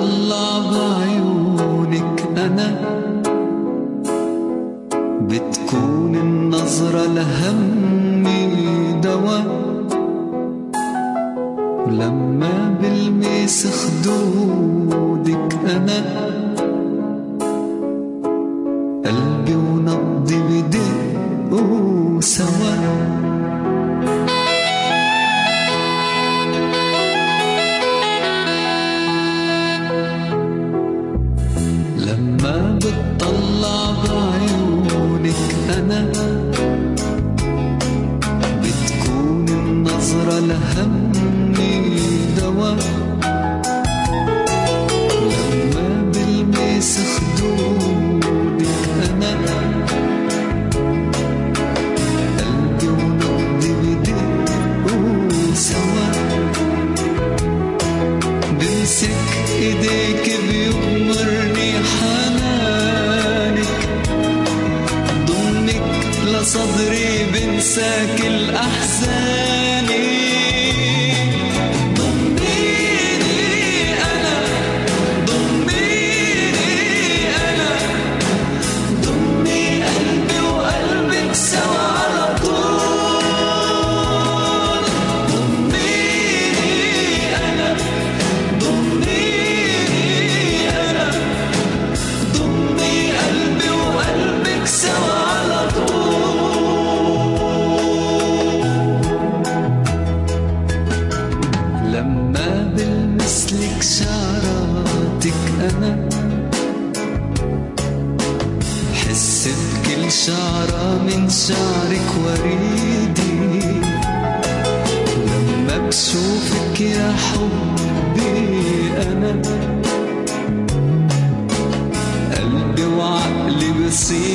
بتطلع بعيونك أنا بتكون النظرة لهمي دواء، ولما بلمس خدودك أنا قلبي ونبضي بدقوا سوا. لما بتطلع بعيونك أنا بتكون النظرة لهمي دواء، لما بلمس خدودك أنا قلبي ونبضي بدقوا سوا. بمسك ايديك بيغمرني حنانك، ضمك لصدري بنسى كل أحزاني. لما بلمسلك شعراتك أنا بحس بكل شعرة من شعرك وريدي، لما بشوفك يا حبي أنا قلبي وعقلي بصير